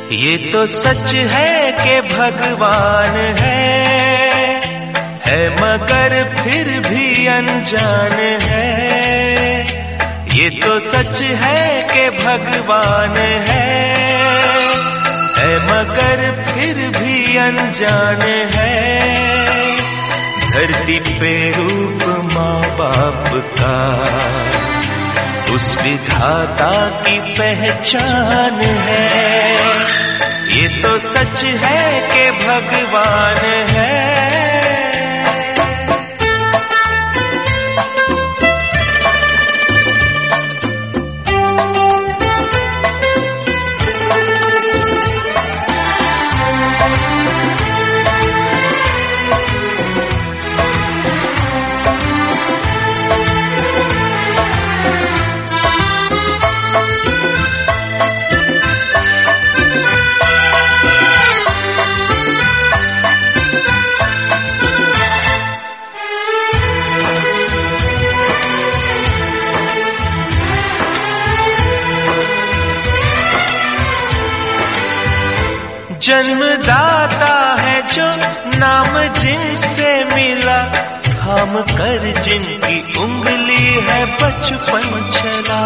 ये तो सच है कि भगवान है मगर फिर भी अनजान है। ये तो सच है कि भगवान है मगर फिर भी अनजान है। धरती पे रूप माँ बाप का उस विधाता की पहचान है। ये तो सच है कि भगवान है। जन्मदाता है जो नाम जिनसे मिला, थाम कर जिनकी उंगली है बचपन चला।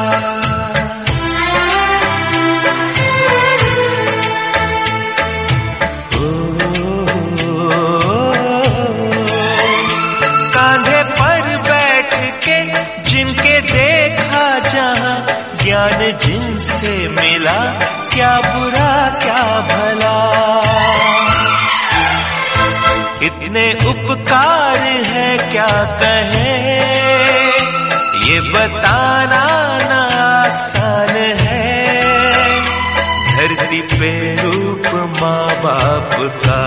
कांधे पर बैठ के जिनके देखा जहां, ज्ञान जिनसे मिला, क्या बुरा क्या भला। इतने उपकार है क्या कहें, ये बताना ना आसान है। धरती पे रूप माँ बाप का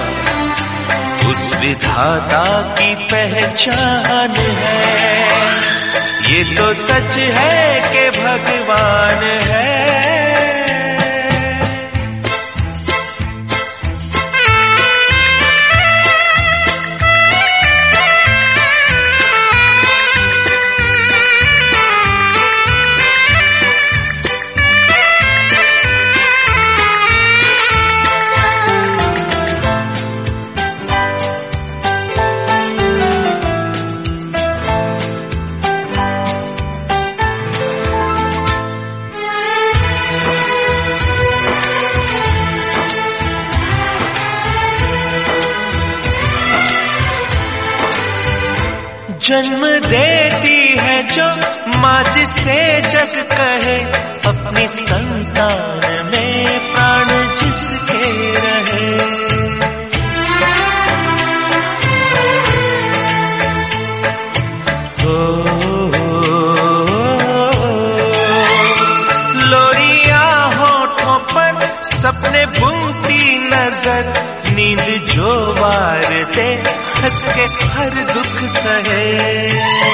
उस विधाता की पहचान है। ये तो सच है कि भगवान है। जन्म देती है जो माँ जिसे जग कहे, अपनी संतान में प्राण जिसके रहे। लोरिया होठों पर सपने बुनती नजर, नींद जो वार दे हंस के हर दुख सहे।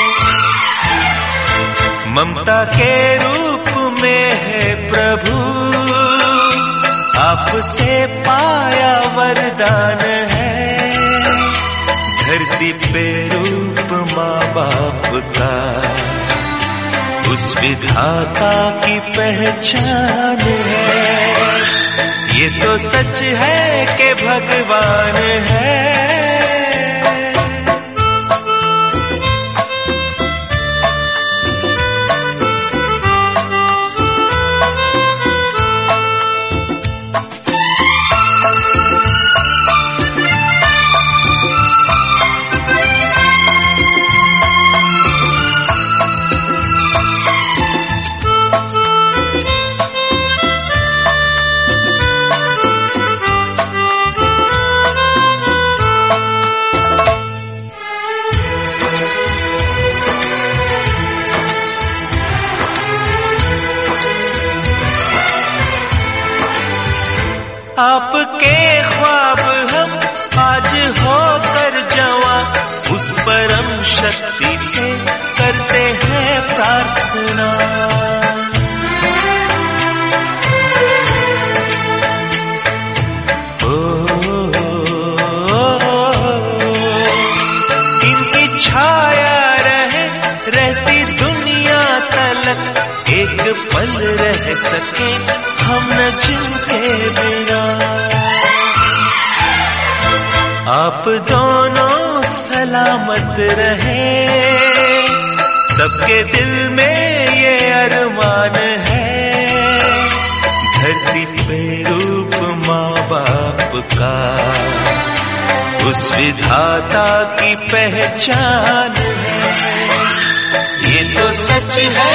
ममता के रूप में है प्रभु, आपसे पाया वरदान है। धरती पे रूप माँ बाप का उस विधाता की पहचान है। ये तो सच है कि भगवान है। आपके ख्वाब हम आज होकर जवां, उस परम शक्ति से करते हैं प्रार्थना। इनकी छाया रहती दुनिया तलक, एक पल रह सके हम न जिनके आप दोनों सलामत रहे, सबके दिल में ये अरमान है, धरती पे रूप माँ बाप का उस विधाता की पहचान है। ये तो सच है